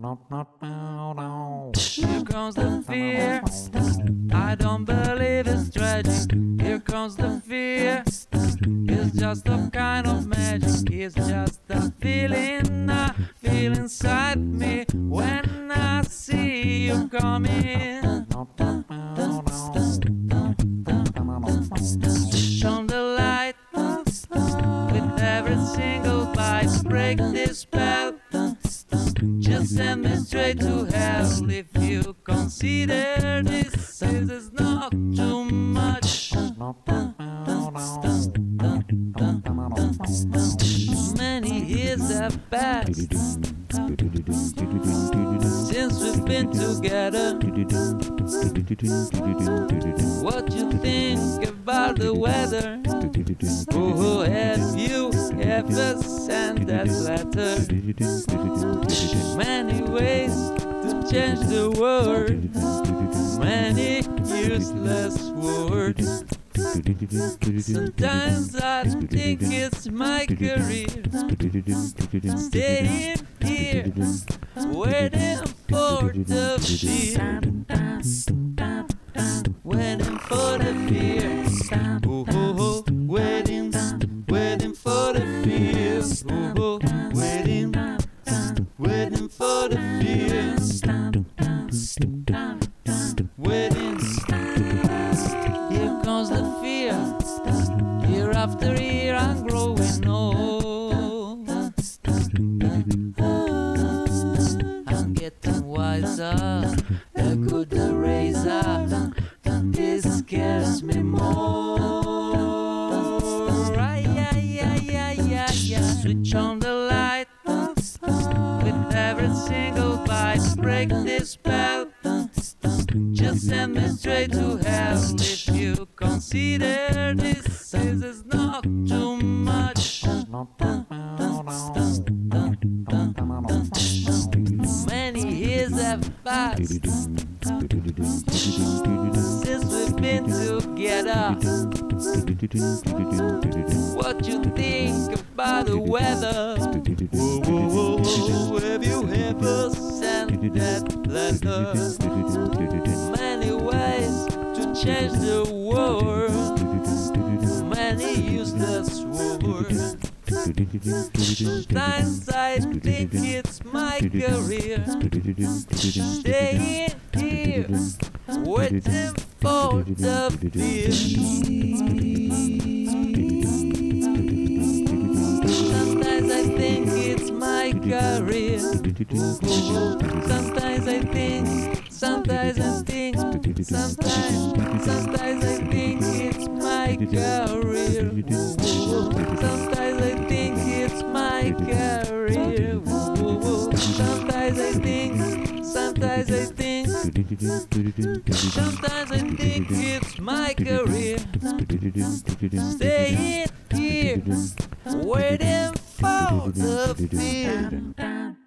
Here comes the fear. I don't believe it's tragic. Here comes the fear. It's just a kind of magic. It's just a feeling I feel inside me when I see you coming. Switch on the light with every single bite. Break this spell. Just send me straight to hell if you consider this is not too much. Many years have passed since we've been together. What you think about the weather? Oh, have you ever sent that letter? Many ways to change the world, many useless words. Sometimes I think it's my career, staying here, waiting for the fear, waiting for the fear, oh, oh, oh, waiting for the fear, oh, oh, waiting for the fear, waiting. Here comes the fear. Year after year I'm growing old. I'm getting wiser. A good razor. This scares me more. Switch on the light with every single bite. Break this spell. Just send me straight to hell if you consider this is not too much. Many years have passed since we've been together. What you think about the weather? Have you ever sent that letter? Many ways to change the world, many useless words. Sometimes I think it's my career, staying here, waiting for the fear. Sometimes I think it's my career. Sometimes I think, sometimes I think it's my career. Sometimes I think it's my career. Sometimes I think it's my career. Staying here, waiting for the fear.